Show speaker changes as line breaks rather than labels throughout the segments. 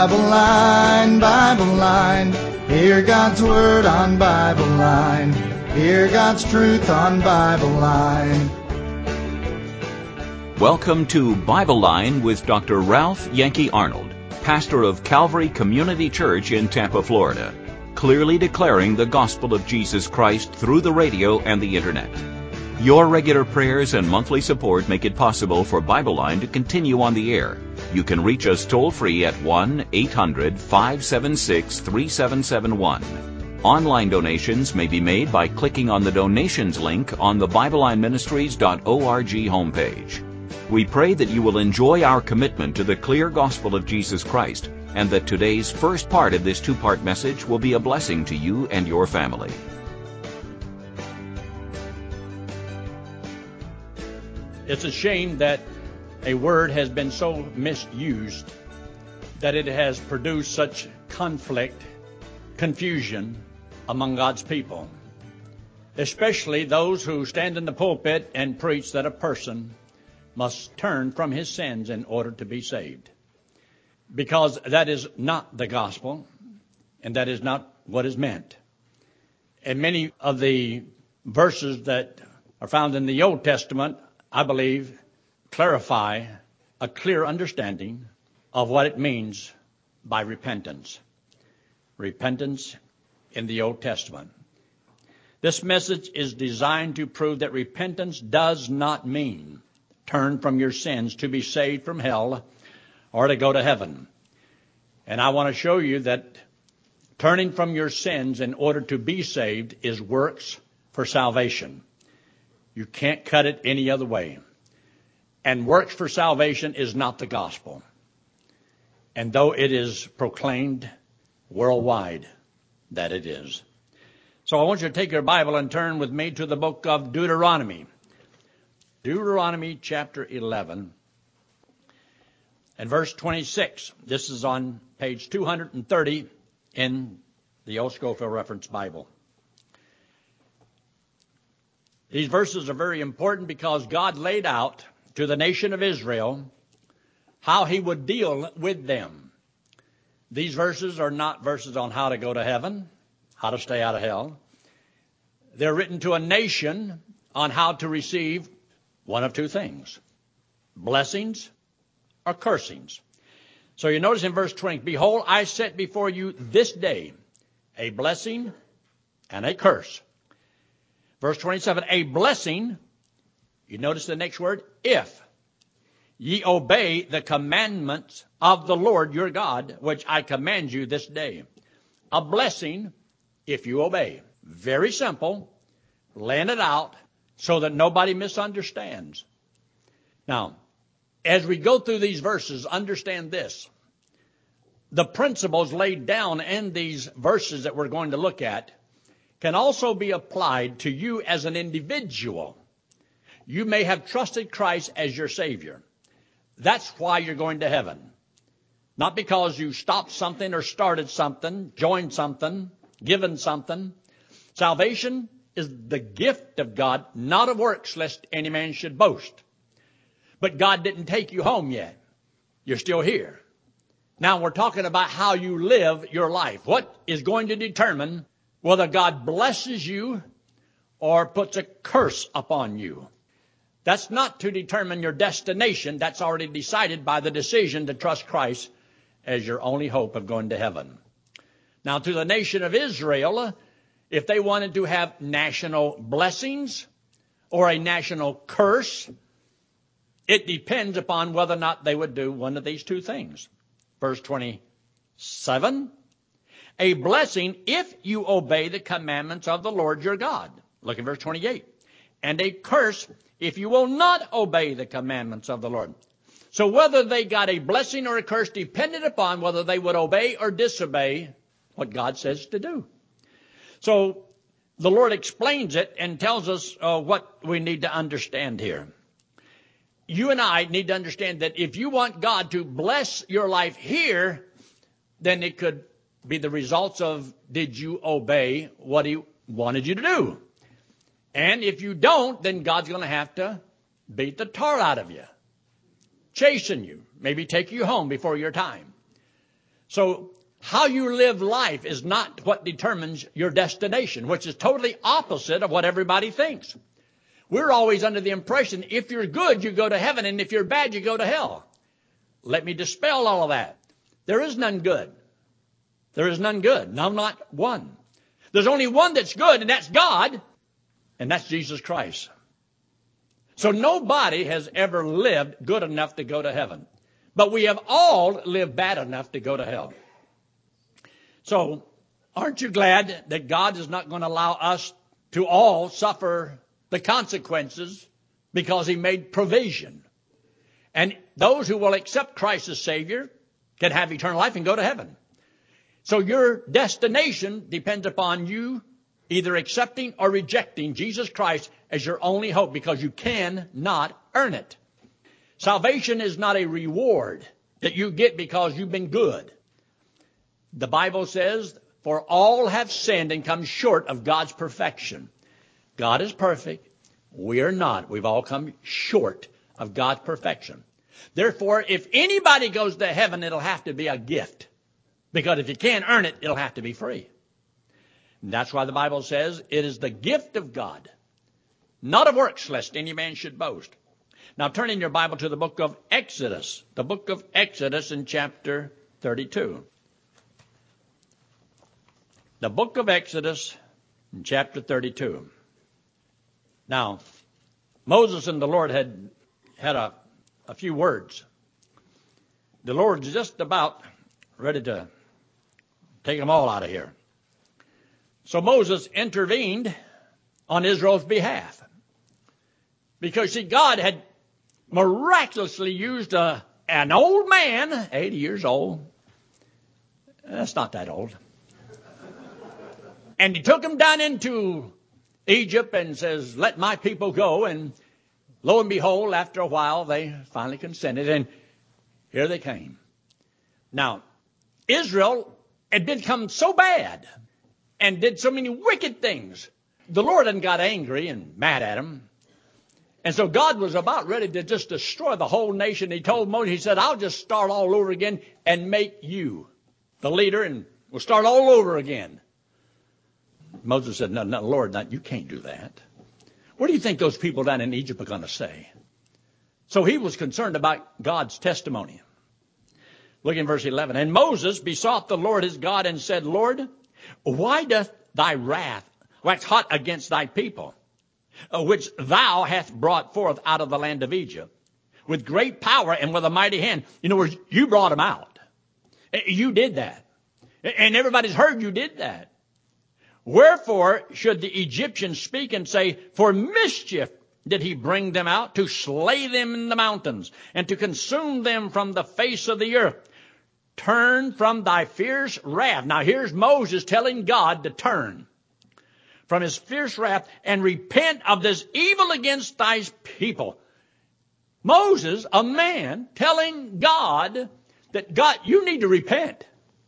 Bible Line, Bible Line. Hear God's Word on Bible Line. Hear God's truth on Bible Line.
Welcome to Bible Line with Dr. Ralph Yankee Arnold, pastor of Calvary Community Church in Tampa, Florida, clearly declaring the gospel of Jesus Christ through the radio and the internet. Your regular prayers and monthly support make it possible for Bible Line to continue on the air. You can reach us toll-free at 1-800-576-3771. Online donations may be made by clicking on the donations link on the BibleLineMinistries.org homepage. We pray that you will enjoy our commitment to the clear gospel of Jesus Christ, and that today's first part of this two-part message will be a blessing to you and your family.
It's a shame that a word has been so misused that it has produced such conflict, confusion among God's people, especially those who stand in the pulpit and preach that a person must turn from his sins in order to be saved. Because that is not the gospel, and that is not what is meant. And many of the verses that are found in the Old Testament, I believe, clarify a clear understanding of what it means by repentance. Repentance in the Old Testament. This message is designed to prove that repentance does not mean turn from your sins to be saved from hell or to go to heaven. And I want to show you that turning from your sins in order to be saved is works for salvation. You can't cut it any other way. And works for salvation is not the gospel. And though it is proclaimed worldwide that it is. So I want you to take your Bible and turn with me to the book of Deuteronomy. Deuteronomy chapter 11 and verse 26. This is on page 230 in the O. Scofield Reference Bible. These verses are very important because God laid out to the nation of Israel how he would deal with them. These verses are not verses on how to go to heaven, how to stay out of hell. They're written to a nation on how to receive one of two things: blessings or cursings. So you notice in verse 20, behold, I set before you this day a blessing and a curse. Verse 27, a blessing, you notice the next word, if ye obey the commandments of the Lord your God, which I command you this day. A blessing if you obey. Very simple, laying it out so that nobody misunderstands. Now, as we go through these verses, understand this. The principles laid down in these verses that we're going to look at can also be applied to you as an individual. You may have trusted Christ as your Savior. That's why you're going to heaven. Not because you stopped something or started something, joined something, given something. Salvation is the gift of God, not of works, lest any man should boast. But God didn't take you home yet. You're still here. Now we're talking about how you live your life. What is going to determine whether God blesses you or puts a curse upon you? That's not to determine your destination. That's already decided by the decision to trust Christ as your only hope of going to heaven. Now, to the nation of Israel, if they wanted to have national blessings or a national curse, it depends upon whether or not they would do one of these two things. Verse 27, a blessing if you obey the commandments of the Lord your God. Look at verse 28. And a curse if you will not obey the commandments of the Lord. So whether they got a blessing or a curse depended upon whether they would obey or disobey what God says to do. So the Lord explains it and tells us what we need to understand here. You and I need to understand that if you want God to bless your life here, then it could be the results of, did you obey what he wanted you to do? And if you don't, then God's going to have to beat the tar out of you, chasten you, maybe take you home before your time. So how you live life is not what determines your destination, which is totally opposite of what everybody thinks. We're always under the impression if you're good, you go to heaven, and if you're bad, you go to hell. Let me dispel all of that. There is none good. There is none good. No, not one. There's only one that's good, and that's God, and that's Jesus Christ. So nobody has ever lived good enough to go to heaven. But we have all lived bad enough to go to hell. So aren't you glad that God is not going to allow us to all suffer the consequences because he made provision? And those who will accept Christ as Savior can have eternal life and go to heaven. So your destination depends upon you either accepting or rejecting Jesus Christ as your only hope, because you cannot earn it. Salvation is not a reward that you get because you've been good. The Bible says, for all have sinned and come short of God's perfection. God is perfect. We are not. We've all come short of God's perfection. Therefore, if anybody goes to heaven, it'll have to be a gift. Because if you can't earn it, it'll have to be free. And that's why the Bible says it is the gift of God, not of works, lest any man should boast. Now turn in your Bible to the book of Exodus. The book of Exodus in chapter 32. The book of Exodus in chapter 32. Now, Moses and the Lord had a few words. The Lord's just about ready to take them all out of here. So Moses intervened on Israel's behalf. Because, see, God had miraculously used an old man, 80 years old. That's not that old. And he took him down into Egypt and says, let my people go. And lo and behold, after a while, they finally consented. And here they came. Now, Israel had become so bad and did so many wicked things. The Lord hadn't got angry and mad at them. And so God was about ready to just destroy the whole nation. He told Moses, he said, I'll just start all over again and make you the leader, and we'll start all over again. Moses said, no, Lord, you can't do that. What do you think those people down in Egypt are going to say? So he was concerned about God's testimony. Look in verse 11. And Moses besought the Lord his God and said, Lord, why doth thy wrath wax hot against thy people, which thou hast brought forth out of the land of Egypt, with great power and with a mighty hand? In other words, you brought them out. You did that. And everybody's heard you did that. Wherefore should the Egyptians speak and say, for mischief did he bring them out, to slay them in the mountains, and to consume them from the face of the earth? Turn from thy fierce wrath. Now here's Moses telling God to turn from his fierce wrath and repent of this evil against thy people. Moses, a man, telling God that, God, you need to repent.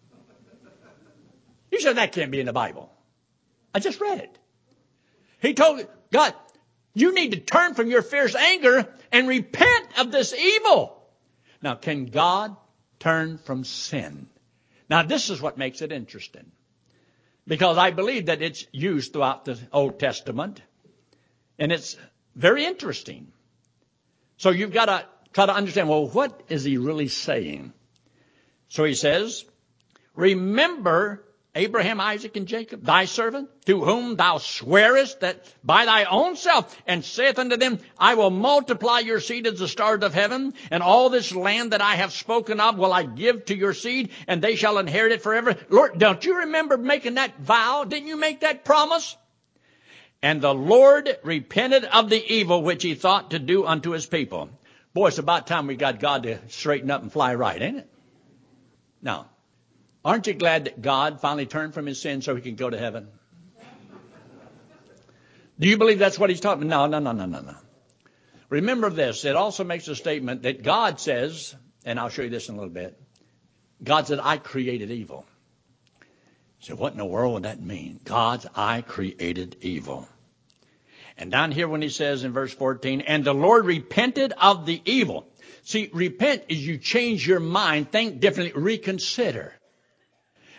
You said that can't be in the Bible. I just read it. He told God, you need to turn from your fierce anger and repent of this evil. Now, can God turn from sin? Now, this is what makes it interesting. Because I believe that it's used throughout the Old Testament. And it's very interesting. So you've got to try to understand, well, what is he really saying? So he says, remember Abraham, Isaac, and Jacob, thy servant, to whom thou swearest that by thy own self, and saith unto them, I will multiply your seed as the stars of heaven, and all this land that I have spoken of will I give to your seed, and they shall inherit it forever. Lord, don't you remember making that vow? Didn't you make that promise? And the Lord repented of the evil which he thought to do unto his people. Boy, it's about time we got God to straighten up and fly right, ain't it? Now, aren't you glad that God finally turned from his sin so he can go to heaven? Do you believe that's what he's talking about? No. Remember this. It also makes a statement that God says, and I'll show you this in a little bit. God said, I created evil. So what in the world would that mean? God's, I created evil. And down here when he says in verse 14, and the Lord repented of the evil. See, repent is you change your mind, think differently, reconsider.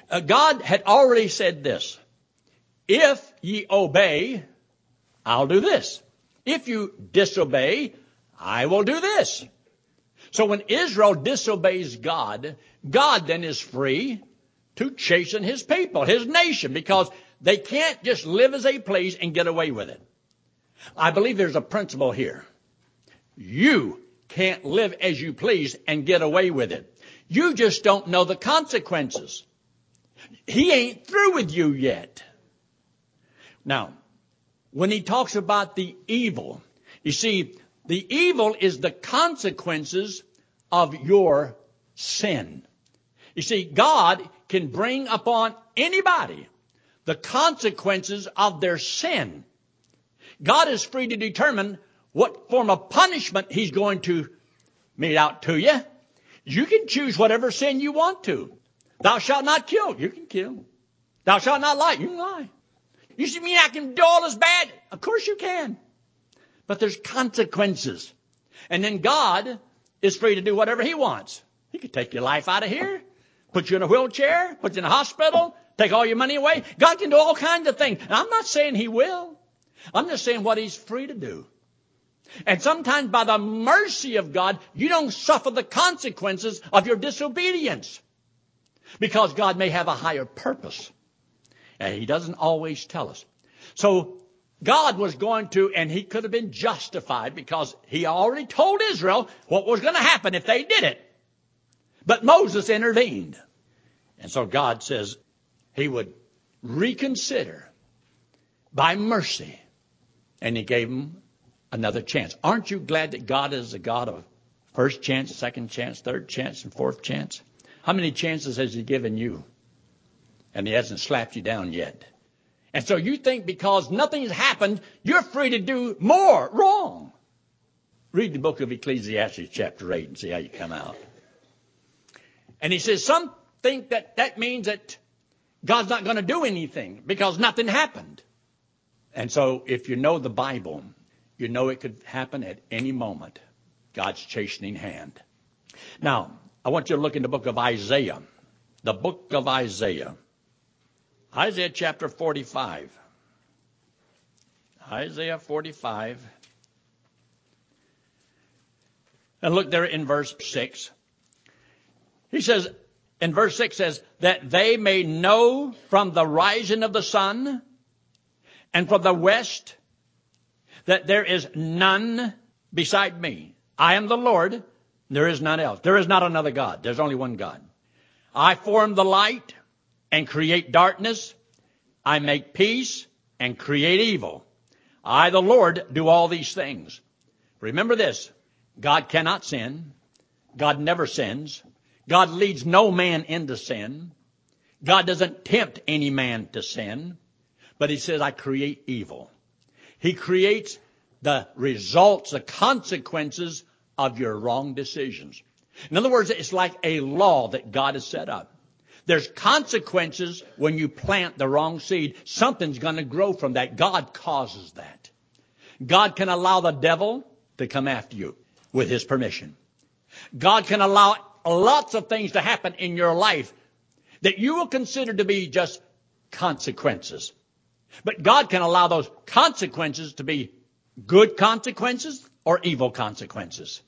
God had already said this. If ye obey, I'll do this. If you disobey, I will do this. So when Israel disobeys God, God then is free to chasten his people, his nation, because they can't just live as they please and get away with it. I believe there's a principle here. You can't live as you please and get away with it. You just don't know the consequences. He ain't through with you yet. Now, when he talks about the evil, you see, the evil is the consequences of your sin. You see, God can bring upon anybody the consequences of their sin. God is free to determine what form of punishment he's going to mete out to you. You can choose whatever sin you want to. Thou shalt not kill. You can kill. Thou shalt not lie. You can lie. You see me, I can do all this bad. Of course you can. But there's consequences. And then God is free to do whatever he wants. He could take your life out of here, put you in a wheelchair, put you in a hospital, take all your money away. God can do all kinds of things. And I'm not saying he will. I'm just saying what he's free to do. And sometimes by the mercy of God, you don't suffer the consequences of your disobedience. Because God may have a higher purpose. And he doesn't always tell us. So God was going to, and he could have been justified because he already told Israel what was going to happen if they did it. But Moses intervened. And so God says he would reconsider by mercy. And he gave them another chance. Aren't you glad that God is a God of first chance, second chance, third chance, and fourth chance? How many chances has he given you? And he hasn't slapped you down yet. And so you think because nothing has happened, you're free to do more wrong. Read the book of Ecclesiastes chapter 8 and see how you come out. And he says some think that means that God's not going to do anything because nothing happened. And so if you know the Bible, you know it could happen at any moment. God's chastening hand. Now, I want you to look in the book of Isaiah. The book of Isaiah. Isaiah chapter 45. Isaiah 45. And look there in verse 6. He says, in verse 6 says, that they may know from the rising of the sun and from the west that there is none beside me. I am the Lord, there is none else. There is not another God. There's only one God. I form the light and create darkness. I make peace and create evil. I, the Lord, do all these things. Remember this. God cannot sin. God never sins. God leads no man into sin. God doesn't tempt any man to sin. But he says, I create evil. He creates the results, the consequences of your wrong decisions. In other words, it's like a law that God has set up. There's consequences when you plant the wrong seed. Something's going to grow from that. God causes that. God can allow the devil to come after you with his permission. God can allow lots of things to happen in your life that you will consider to be just consequences. But God can allow those consequences to be good consequences or evil consequences.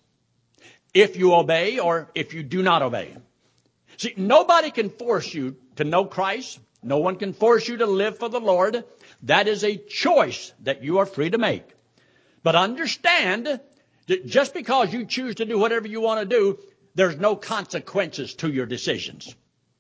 If you obey or if you do not obey. See, nobody can force you to know Christ. No one can force you to live for the Lord. That is a choice that you are free to make. But understand that just because you choose to do whatever you want to do, there's no consequences to your decisions.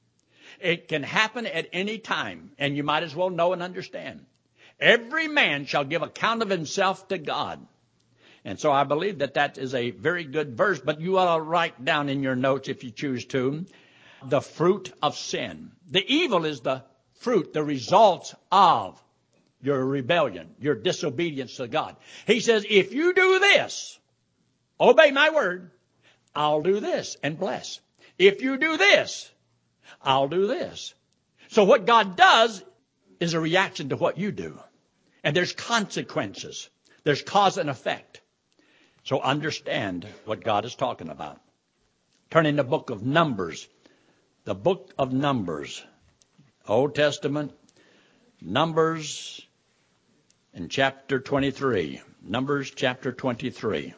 It can happen at any time, and you might as well know and understand. Every man shall give account of himself to God. And so I believe that that is a very good verse, but you ought to write down in your notes, if you choose to, the fruit of sin. The evil is the fruit, the results of your rebellion, your disobedience to God. He says, if you do this, obey my word, I'll do this and bless. If you do this, I'll do this. So what God does is a reaction to what you do. And there's consequences. There's cause and effect. So understand what God is talking about. Turn in the book of Numbers. The book of Numbers. Old Testament, Numbers in chapter 23. Numbers chapter 23.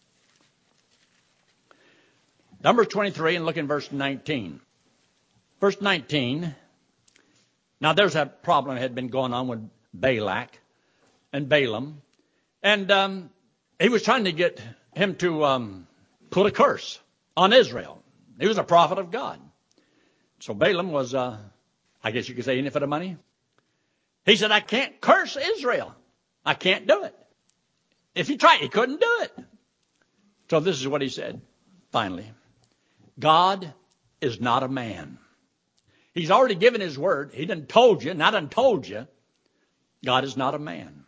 Numbers 23, and look in verse 19. Verse 19, now there's a problem that had been going on with Balak and Balaam. And he was trying to get him to put a curse on Israel. He was a prophet of God. So Balaam was, I guess you could say, in it for the money. He said, I can't curse Israel. I can't do it. If he tried, he couldn't do it. So this is what he said, finally. God is not a man. He's already given his word. He done told you, and I done told you, God is not a man.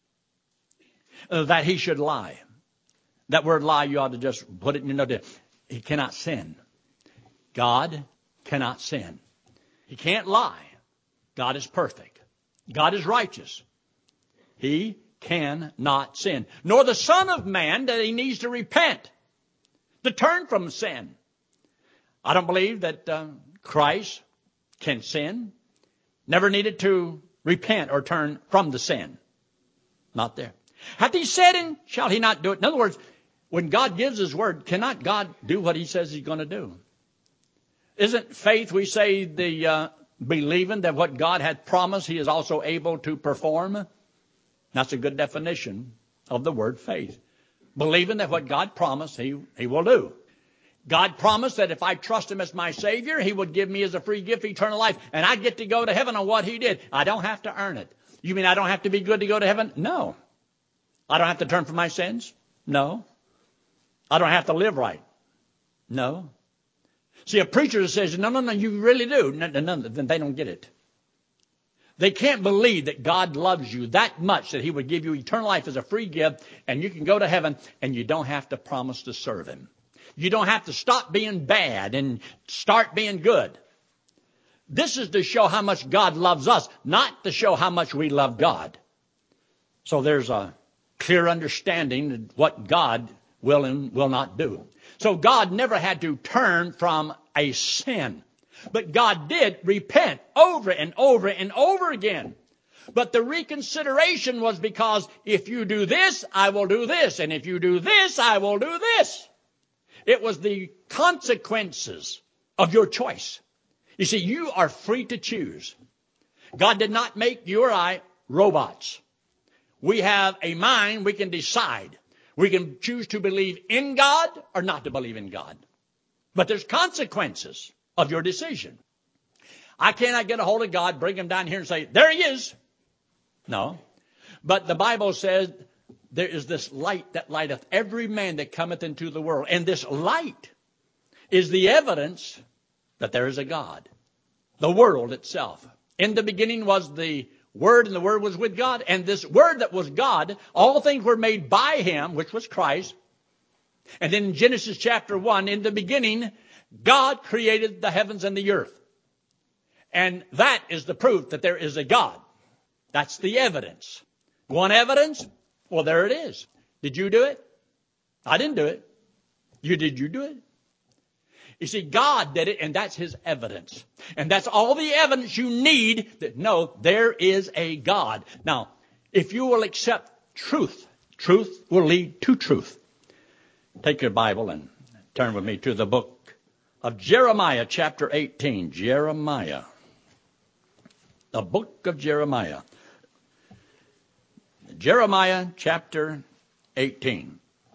That he should lie. That word lie, you ought to just put it in your note. He cannot sin. God cannot sin. He can't lie. God is perfect. God is righteous. He cannot sin. Nor the Son of Man that he needs to repent, to turn from sin. I don't believe that Christ can sin. Never needed to repent or turn from the sin. Not there. Hath he said, and shall he not do it? In other words, when God gives his word, cannot God do what he says he's going to do? Isn't faith, we say, the believing that what God had promised he is also able to perform? That's a good definition of the word faith. Believing that what God promised he will do. God promised that if I trust him as my Savior, he would give me as a free gift eternal life. And I get to go to heaven on what he did. I don't have to earn it. You mean I don't have to be good to go to heaven? No. I don't have to turn from my sins? No. I don't have to live right? No. See, a preacher says, no, you really do. No, then they don't get it. They can't believe that God loves you that much that he would give you eternal life as a free gift, and you can go to heaven, and you don't have to promise to serve him. You don't have to stop being bad and start being good. This is to show how much God loves us, not to show how much we love God. So there's a clear understanding of what God will and will not do. So God never had to turn from a sin. But God did repent over and over and over again. But the reconsideration was because if you do this, I will do this. And if you do this, I will do this. It was the consequences of your choice. You see, you are free to choose. God did not make you or I robots. We have a mind, we can decide. We can choose to believe in God or not to believe in God. But there's consequences of your decision. I cannot get a hold of God, bring him down here and say, there he is. No. But the Bible says there is this light that lighteth every man that cometh into the world. And this light is the evidence that there is a God. The world itself. In the beginning was the Word, and the Word was with God. And this Word that was God, all things were made by him, which was Christ. And then in Genesis chapter 1, in the beginning, God created the heavens and the earth. And that is the proof that there is a God. That's the evidence. One evidence? Well, there it is. Did you do it? I didn't do it. Did you do it? You see, God did it, and that's his evidence. And that's all the evidence you need that, no, there is a God. Now, if you will accept truth, truth will lead to truth. Take your Bible and turn with me to the book of Jeremiah, chapter 18. Jeremiah. The book of Jeremiah. Jeremiah, chapter 18.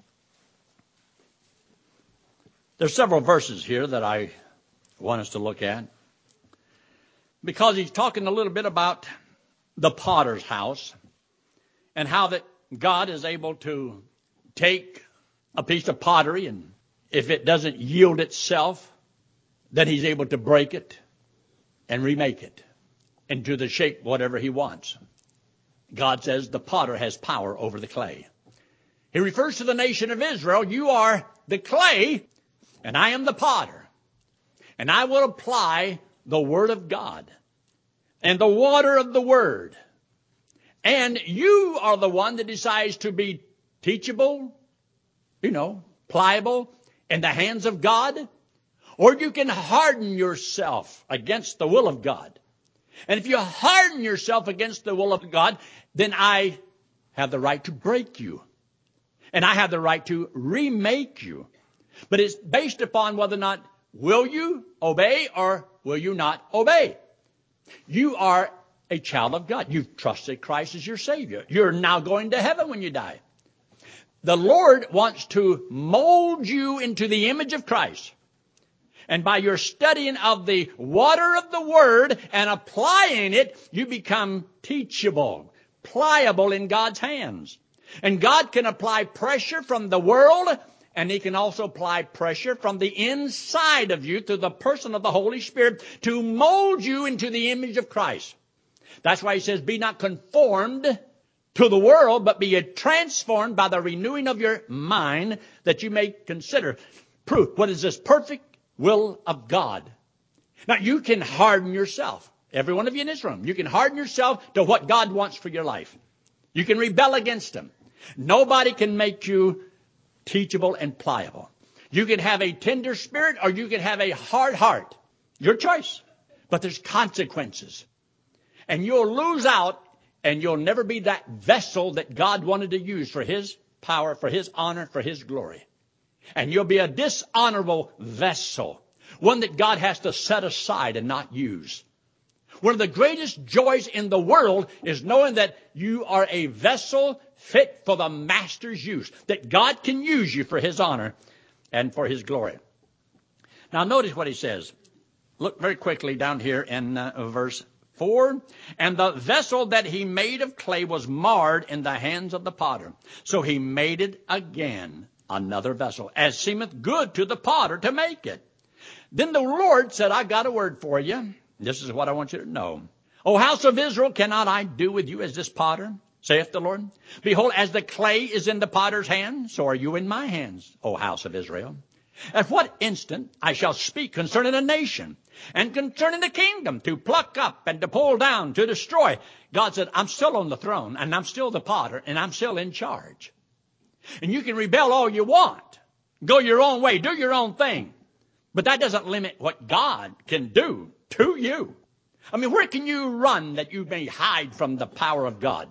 There's several verses here that I want us to look at. Because he's talking a little bit about the potter's house and how that God is able to take a piece of pottery, and if it doesn't yield itself, then he's able to break it and remake it into the shape whatever he wants. God says the potter has power over the clay. He refers to the nation of Israel. You are the clay, and I am the potter. And I will apply the word of God and the water of the word. And you are the one that decides to be teachable, pliable in the hands of God. Or you can harden yourself against the will of God And if you harden yourself against the will of God, then I have the right to break you. And I have the right to remake you. But it's based upon whether or not will you obey or will you not obey. You are a child of God. You've trusted Christ as your Savior. You're now going to heaven when you die. The Lord wants to mold you into the image of Christ. And by your studying of the water of the Word and applying it, you become teachable, pliable in God's hands. And God can apply pressure from the world, and He can also apply pressure from the inside of you through the person of the Holy Spirit to mold you into the image of Christ. That's why He says, be not conformed to the world, but be transformed by the renewing of your mind, that you may consider, prove what is this perfect will of God. Now, you can harden yourself. Every one of you in this room, you can harden yourself to what God wants for your life. You can rebel against Him. Nobody can make you teachable and pliable. You can have a tender spirit or you can have a hard heart. Your choice. But there's consequences. And you'll lose out, and you'll never be that vessel that God wanted to use for His power, for His honor, for His glory. And you'll be a dishonorable vessel, one that God has to set aside and not use. One of the greatest joys in the world is knowing that you are a vessel fit for the Master's use, that God can use you for His honor and for His glory. Now notice what He says. Look very quickly down here in verse 4. And the vessel that He made of clay was marred in the hands of the potter. So He made it again, another vessel, as seemeth good to the potter to make it. Then the Lord said, I've got a word for you. This is what I want you to know. O house of Israel, cannot I do with you as this potter, saith the Lord? Behold, as the clay is in the potter's hand, so are you in my hands, O house of Israel. At what instant I shall speak concerning a nation and concerning the kingdom, to pluck up and to pull down, to destroy. God said, I'm still on the throne, and I'm still the potter, and I'm still in charge. And you can rebel all you want. Go your own way. Do your own thing. But that doesn't limit what God can do to you. I mean, where can you run that you may hide from the power of God?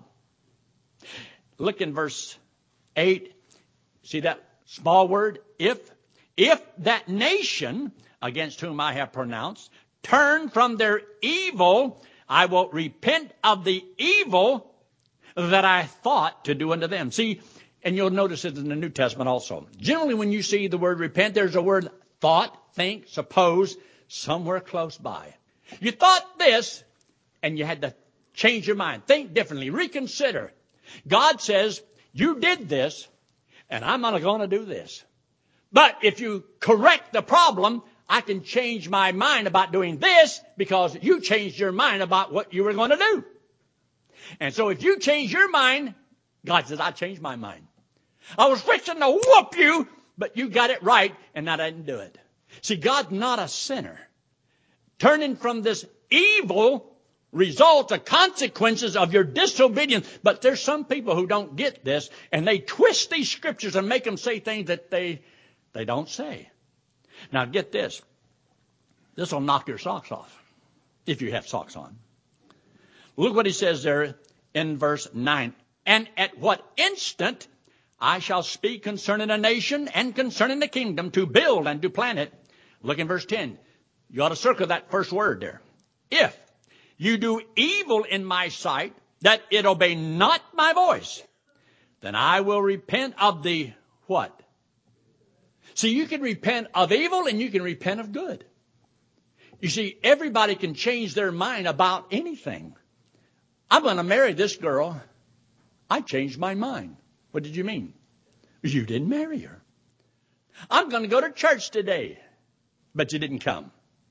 Look in verse 8. See that small word, if? If that nation against whom I have pronounced turn from their evil, I will repent of the evil that I thought to do unto them. See, and you'll notice it in the New Testament also. Generally, when you see the word repent, there's a word thought, think, suppose, somewhere close by. You thought this, and you had to change your mind. Think differently. Reconsider. God says, you did this, and I'm not going to do this. But if you correct the problem, I can change my mind about doing this because you changed your mind about what you were going to do. And so if you change your mind, God says, I changed my mind. I was fixing to whoop you, but you got it right, and I didn't do it. See, God's not a sinner. Turning from this evil results or consequences of your disobedience. But there's some people who don't get this, and they twist these scriptures and make them say things that they don't say. Now get this. This will knock your socks off, if you have socks on. Look what He says there in verse 9. And at what instant I shall speak concerning a nation and concerning the kingdom, to build and to plant it. Look in verse 10. You ought to circle that first word there. If you do evil in my sight, that it obey not my voice, then I will repent of the what? See, you can repent of evil and you can repent of good. You see, everybody can change their mind about anything. I'm going to marry this girl. I changed my mind. What did you mean? You didn't marry her. I'm going to go to church today. But you didn't come.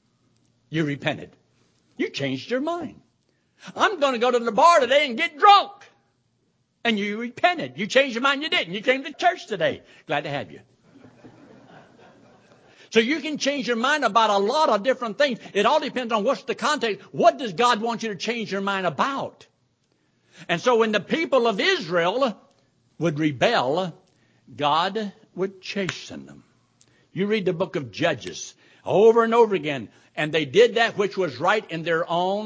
You repented. You changed your mind. I'm going to go to the bar today and get drunk. And you repented. You changed your mind. You didn't. You came to church today. Glad to have you. So you can change your mind about a lot of different things. It all depends on what's the context. What does God want you to change your mind about? And so when the people of Israel would rebel, God would chasten them. You read the book of Judges over and over again. And they did that which was right in their own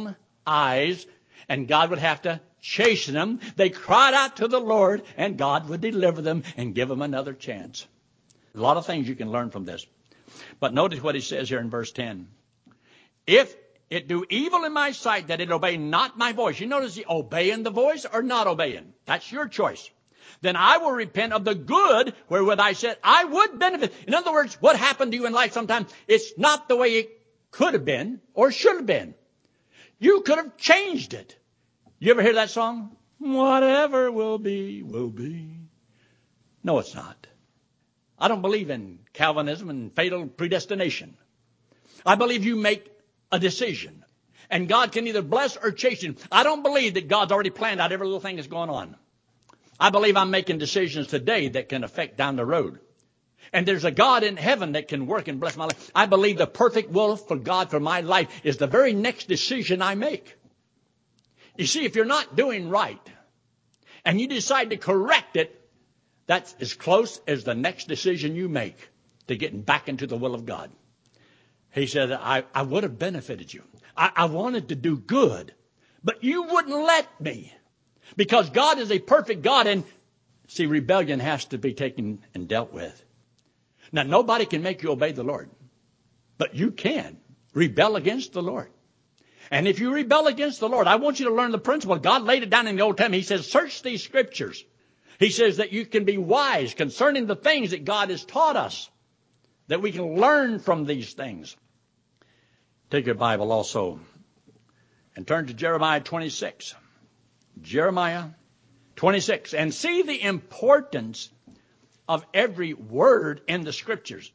eyes, and God would have to chasten them. They cried out to the Lord, and God would deliver them and give them another chance. A lot of things you can learn from this. But notice what he says here in verse 10. If it do evil in my sight that it obey not my voice. You notice the obeying the voice or not obeying. That's your choice. Then I will repent of the good wherewith I said I would benefit. In other words, what happened to you in life sometimes, it's not the way it could have been or should have been. You could have changed it. You ever hear that song? Whatever will be, will be. No, it's not. I don't believe in Calvinism and fatal predestination. I believe you make a decision. And God can either bless or chasten. I don't believe that God's already planned out every little thing that's going on. I believe I'm making decisions today that can affect down the road. And there's a God in heaven that can work and bless my life. I believe the perfect will for God for my life is the very next decision I make. You see, if you're not doing right and you decide to correct it, that's as close as the next decision you make to getting back into the will of God. He said, I would have benefited you. I wanted to do good, but you wouldn't let me. Because God is a perfect God, and see, rebellion has to be taken and dealt with. Now, nobody can make you obey the Lord, but you can rebel against the Lord. And if you rebel against the Lord, I want you to learn the principle. God laid it down in the Old Testament. He says, search these scriptures. He says that you can be wise concerning the things that God has taught us, that we can learn from these things. Take your Bible also and turn to Jeremiah 26. Jeremiah 26. And see the importance of every word in the scriptures.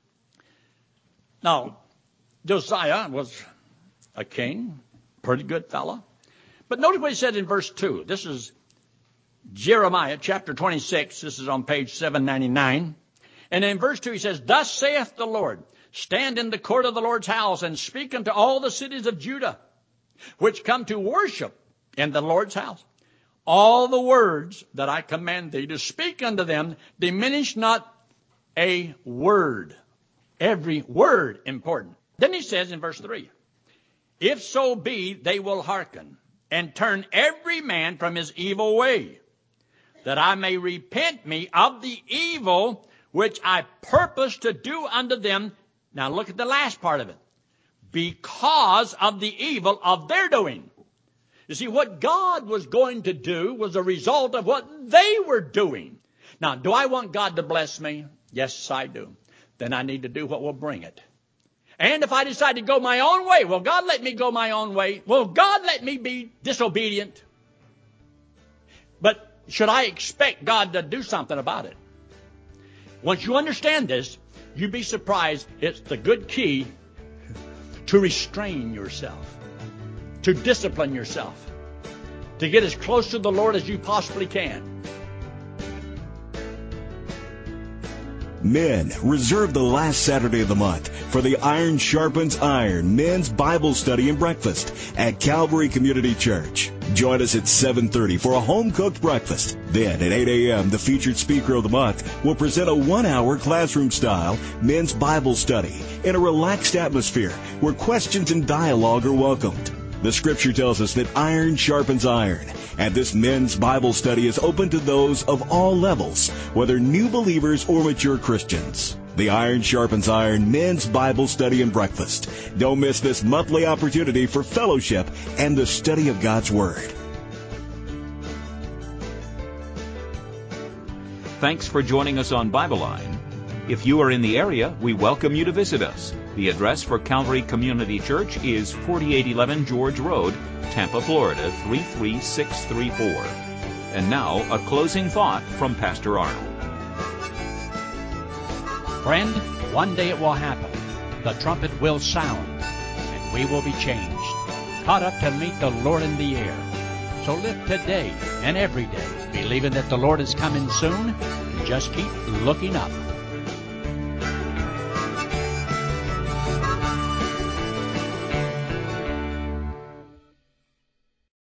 Now, Josiah was a king, pretty good fellow. But notice what he said in verse 2. This is Jeremiah chapter 26. This is on page 799. And in verse 2 he says, Thus saith the Lord, stand in the court of the Lord's house and speak unto all the cities of Judah, which come to worship in the Lord's house. All the words that I command thee to speak unto them, diminish not a word. Every word important. Then he says in verse 3, If so be they will hearken and turn every man from his evil way, that I may repent me of the evil which I purpose to do unto them. Now look at the last part of it. Because of the evil of their doing. You see, what God was going to do was a result of what they were doing. Now, do I want God to bless me? Yes, I do. Then I need to do what will bring it. And if I decide to go my own way, will God let me go my own way? Will God let me be disobedient? But should I expect God to do something about it? Once you understand this, you'd be surprised. It's the good key to restrain yourself, to discipline yourself, to get as close to the Lord as you possibly can.
Men, reserve the last Saturday of the month for the Iron Sharpens Iron Men's Bible Study and Breakfast at Calvary Community Church. Join us at 7:30 for a home-cooked breakfast. Then at 8 a.m., the featured speaker of the month will present a 1-hour classroom-style men's Bible study in a relaxed atmosphere where questions and dialogue are welcomed. The scripture tells us that iron sharpens iron, and this men's Bible study is open to those of all levels, whether new believers or mature Christians. The Iron Sharpens Iron Men's Bible Study and Breakfast. Don't miss this monthly opportunity for fellowship and the study of God's Word.
Thanks for joining us on Bible Line. If you are in the area, we welcome you to visit us. The address for Calvary Community Church is 4811 George Road, Tampa, Florida, 33634. And now, a closing thought from Pastor Arnold.
Friend, one day it will happen. The trumpet will sound, and we will be changed, caught up to meet the Lord in the air. So live today and every day, believing that the Lord is coming soon, and just keep looking up.